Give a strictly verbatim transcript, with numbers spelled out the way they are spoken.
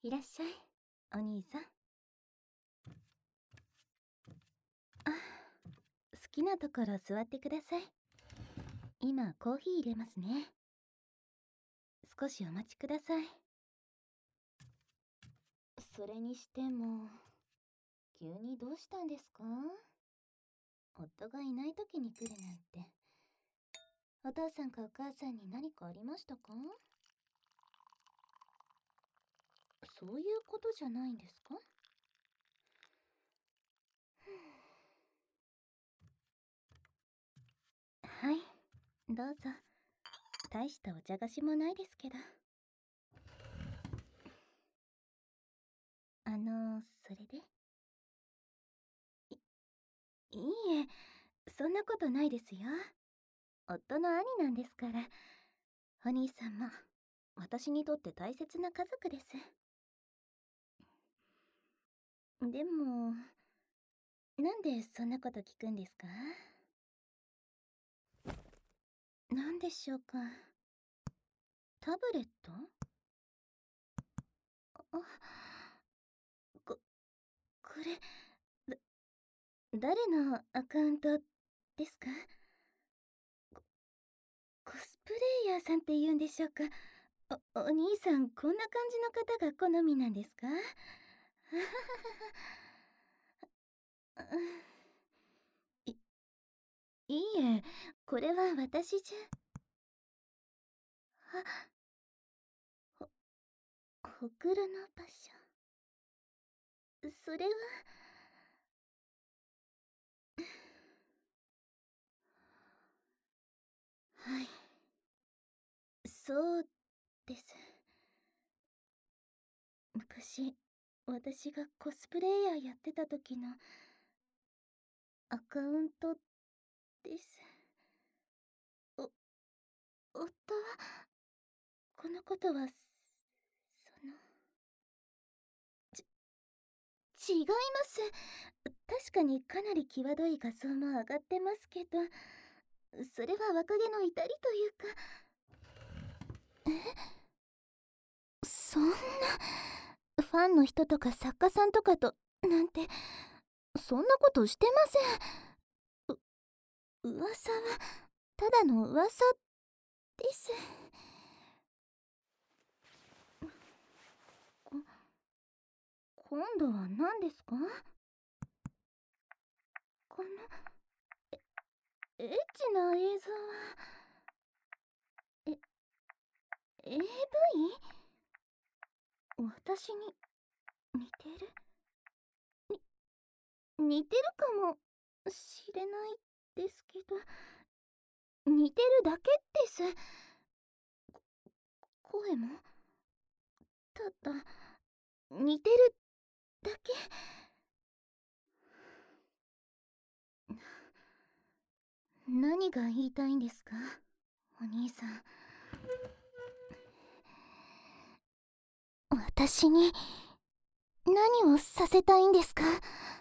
いらっしゃい、お兄さん。あ、好きなところ座ってください。今コーヒー入れますね。少しお待ちください。それにしても、急にどうしたんですか？夫がいない時に来るなんて。お父さんかお母さんに何かありましたか？そういうことじゃないんですか？はい、どうぞ。大したお茶菓子もないですけど。あの、それで？い、いいえ、そんなことないですよ。夫の兄なんですから。お兄さんも私にとって大切な家族です。でも、なんでそんなこと聞くんですか？なんでしょうか。タブレット？あ、こ、これ、だ、誰のアカウントですか？コ、コスプレイヤーさんって言うんでしょうか。お、お兄さん、こんな感じの方が好みなんですか？い、いいえ、これは私じゃ。あ、ほ、ほくろの場所。それは。はい。そうです。昔、私がコスプレイヤーやってた時のアカウントです。お、夫は、このことは、その、ち、違います。確かにかなり際どい画像も上がってますけど、それは若気の至りというか。え、そんな、ファンの人とか作家さんとかと、なんて、そんなことしてません。う、噂は、ただの噂です。こ、今度は何ですか？この、エッチな映像は、え、エーブイ？ 私に似てる？に、似てるかもしれないですけど、似てるだけです。声も、ただ、似てるだけ。何が言いたいんですか、お兄さん。私に何をさせたいんですか？